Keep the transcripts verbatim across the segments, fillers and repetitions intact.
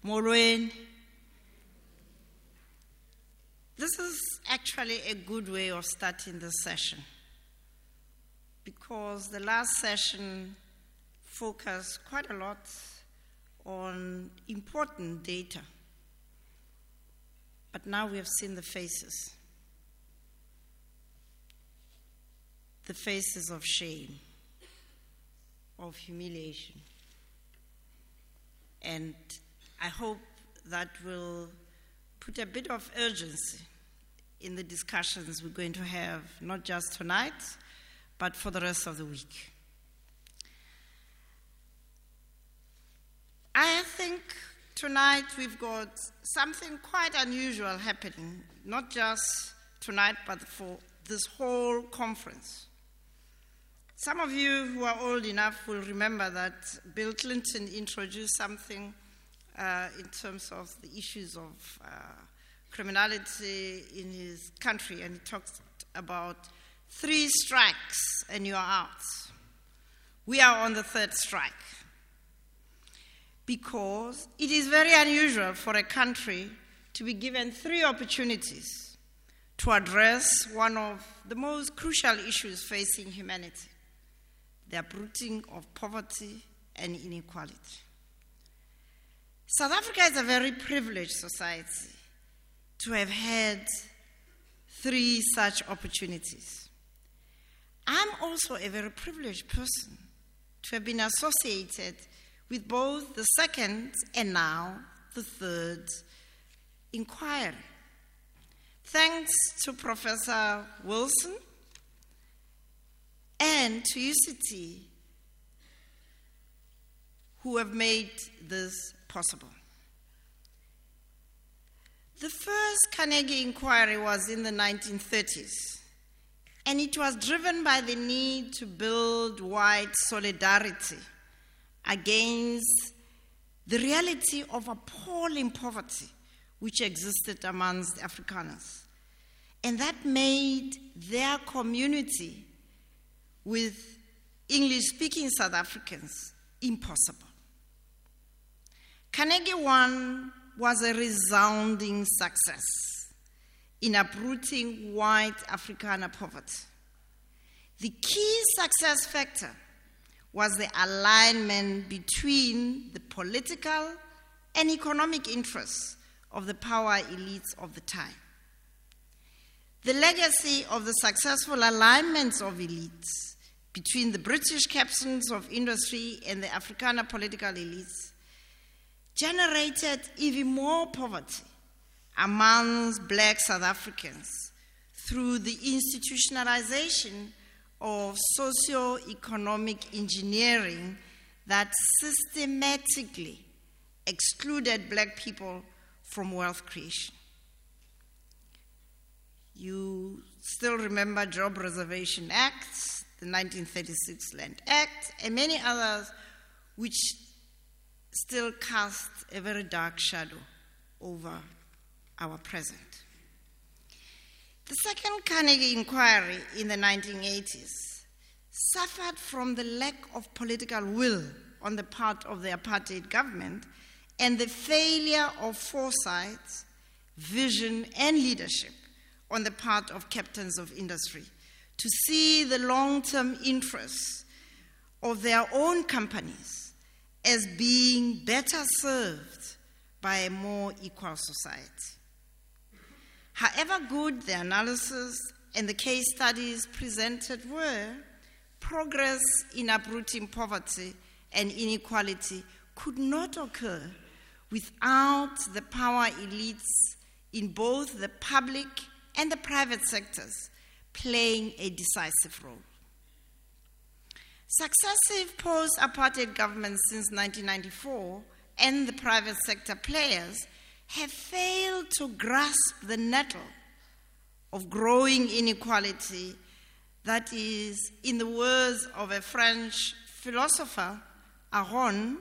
Molweni. This is actually a good way of starting this session because the last session focused quite a lot on important data. But now we have seen the faces. The faces of shame, of humiliation. And I hope that will put a bit of urgency in the discussions we're going to have, not just tonight, but for the rest of the week. I think tonight we've got something quite unusual happening, not just tonight, but for this whole conference. Some of you who are old enough will remember that Bill Clinton introduced something uh, in terms of the issues of uh, criminality in his country, and he talked about three strikes and you're out. We are on the third strike because it is very unusual for a country to be given three opportunities to address one of the most crucial issues facing humanity: the uprooting of poverty and inequality. South Africa is a very privileged society to have had three such opportunities. I'm also a very privileged person to have been associated with both the second and now the third inquiry. Thanks to Professor Wilson and to U C T, who have made this possible. The first Carnegie inquiry was in the nineteen thirties, and it was driven by the need to build white solidarity against the reality of appalling poverty which existed amongst Afrikaners. And that made their community with English-speaking South Africans impossible. Carnegie One was a resounding success in uprooting white Afrikaner poverty. The key success factor was the alignment between the political and economic interests of the power elites of the time. The legacy of the successful alignments of elites between the British captains of industry and the Afrikaner political elites generated even more poverty amongst black South Africans through the institutionalization of socio-economic engineering that systematically excluded black people from wealth creation. You still remember Job Reservation Act, the nineteen thirty-six Land Act, and many others which still cast a very dark shadow over our present. The second Carnegie inquiry in the nineteen eighties suffered from the lack of political will on the part of the apartheid government and the failure of foresight, vision, and leadership on the part of captains of industry to see the long-term interests of their own companies as being better served by a more equal society. However good the analysis and the case studies presented were, progress in uprooting poverty and inequality could not occur without the power elites in both the public and the private sectors playing a decisive role. Successive post-apartheid governments since nineteen ninety-four and the private sector players have failed to grasp the nettle of growing inequality that is, in the words of a French philosopher, Aron,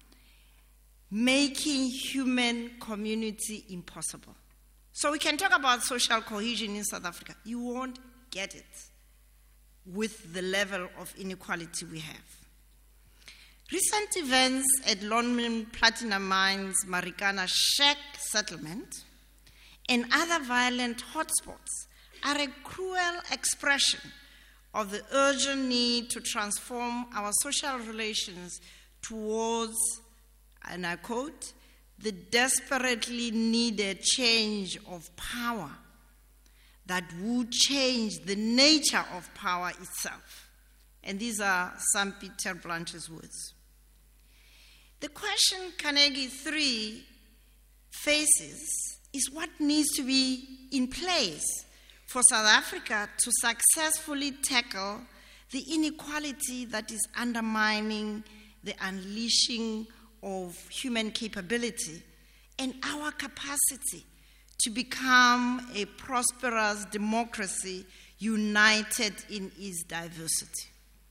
making human community impossible. So we can talk about social cohesion in South Africa. You won't get it with the level of inequality we have. Recent events at Lonmin Platinum Mines Marikana Shack settlement and other violent hotspots are a cruel expression of the urgent need to transform our social relations towards, and I quote, the desperately needed change of power that would change the nature of power itself. And these are some Peter Blanch's words. The question Carnegie three faces is what needs to be in place for South Africa to successfully tackle the inequality that is undermining the unleashing of human capability and our capacity to become a prosperous democracy united in its diversity.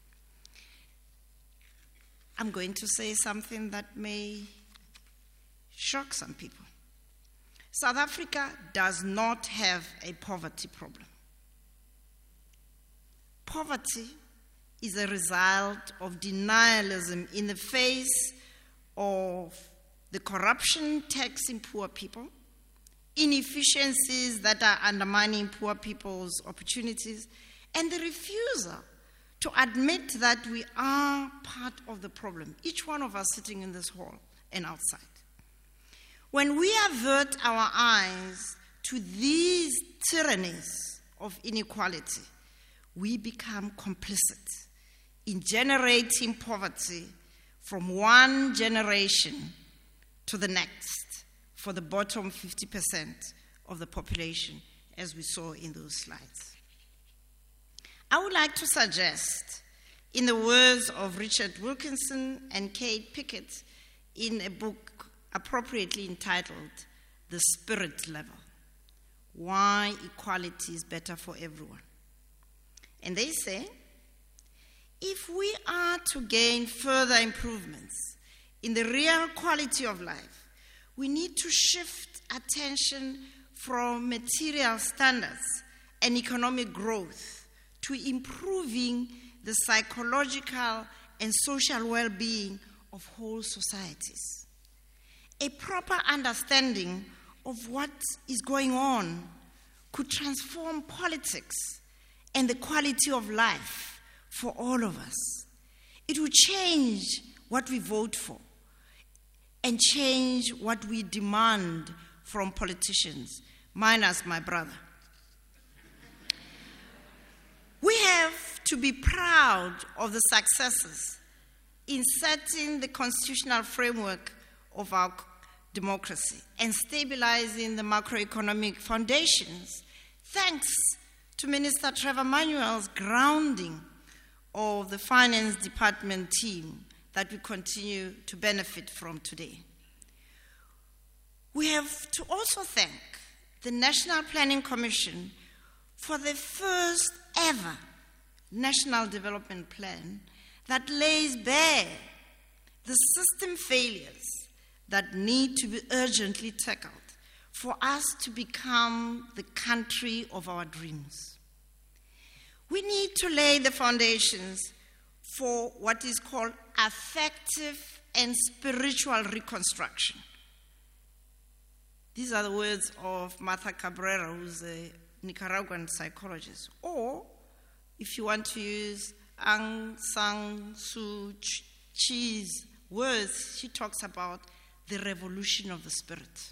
I'm going to say something that may shock some people. South Africa does not have a poverty problem. Poverty is a result of denialism in the face of the corruption taxing poor people, inefficiencies that are undermining poor people's opportunities, and the refusal to admit that we are part of the problem, each one of us sitting in this hall and outside. When we avert our eyes to these tyrannies of inequality, we become complicit in generating poverty from one generation to the next for the bottom fifty percent of the population, as we saw in those slides. I would like to suggest, in the words of Richard Wilkinson and Kate Pickett in a book appropriately entitled The Spirit Level, Why Equality is Better for Everyone. And they say, if we are to gain further improvements in the real quality of life, we need to shift attention from material standards and economic growth to improving the psychological and social well-being of whole societies. A proper understanding of what is going on could transform politics and the quality of life for all of us. It will change what we vote for and change what we demand from politicians, minus my brother. We have to be proud of the successes in setting the constitutional framework of our democracy and stabilizing the macroeconomic foundations, thanks to Minister Trevor Manuel's grounding of the finance department team that we continue to benefit from today. We have to also thank the National Planning Commission for the first ever National Development Plan that lays bare the system failures that need to be urgently tackled for us to become the country of our dreams. We need to lay the foundations for what is called affective and spiritual reconstruction. These are the words of Martha Cabrera, who's a Nicaraguan psychologist. Or, if you want to use Aung San Suu Kyi's words, she talks about the revolution of the spirit.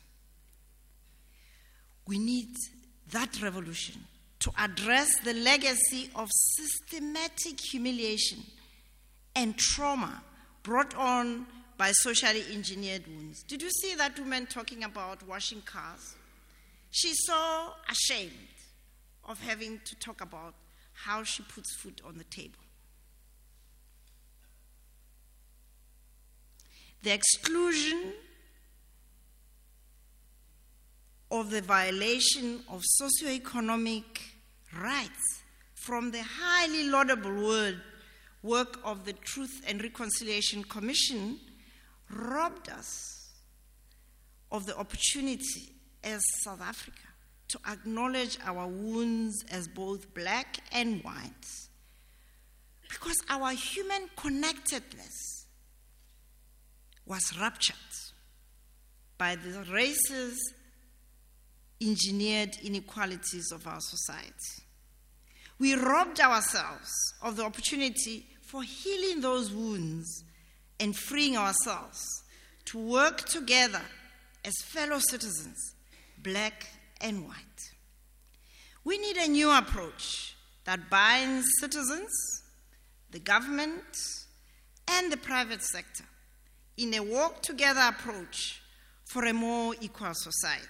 We need that revolution to address the legacy of systematic humiliation and trauma brought on by socially engineered wounds. Did you see that woman talking about washing cars? She's so ashamed of having to talk about how she puts food on the table. The exclusion of the violation of socioeconomic rights from the highly laudable word, work of the Truth and Reconciliation Commission robbed us of the opportunity as South Africa to acknowledge our wounds as both black and white, because our human connectedness was ruptured by the racist, engineered inequalities of our society. We robbed ourselves of the opportunity for healing those wounds and freeing ourselves to work together as fellow citizens, black and white. We need a new approach that binds citizens, the government, and the private sector in a walk-together approach for a more equal society.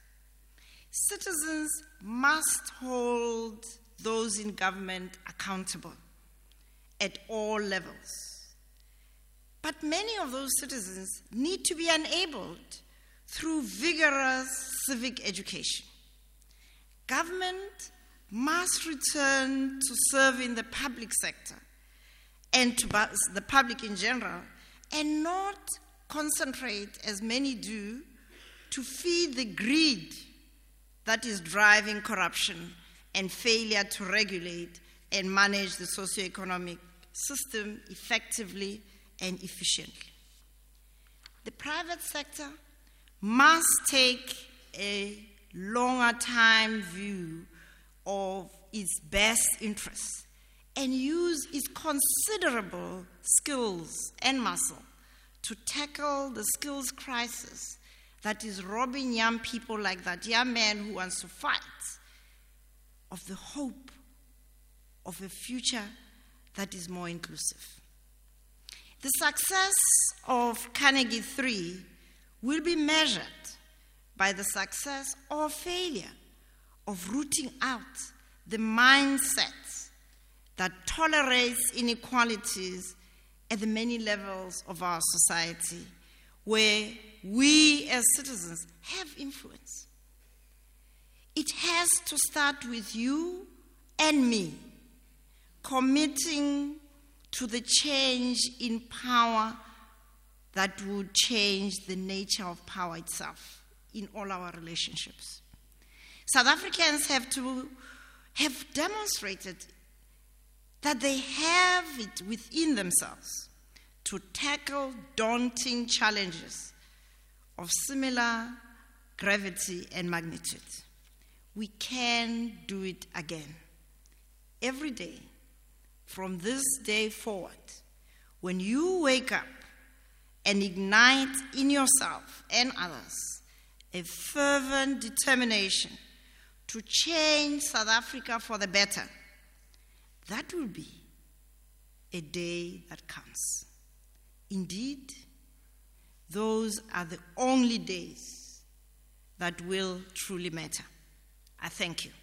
Citizens must hold those in government accountable at all levels. But many of those citizens need to be enabled through vigorous civic education. Government must return to serving the public sector and to the public in general, and not concentrate, as many do, to feed the greed that is driving corruption and failure to regulate and manage the socioeconomic system effectively and efficiently. The private sector must take a longer time view of its best interests and use its considerable skills and muscle to tackle the skills crisis that is robbing young people like that young man who wants to fight of the hope of a future that is more inclusive. The success of Carnegie three will be measured by the success or failure of rooting out the mindset that tolerates inequalities at the many levels of our society, where we as citizens have influence. It has to start with you and me committing to the change in power that would change the nature of power itself in all our relationships. South Africans have to have demonstrated that they have it within themselves to tackle daunting challenges of similar gravity and magnitude. We can do it again. Every day, from this day forward, when you wake up and ignite in yourself and others a fervent determination to change South Africa for the better, that will be a day that counts. Indeed, those are the only days that will truly matter. I thank you.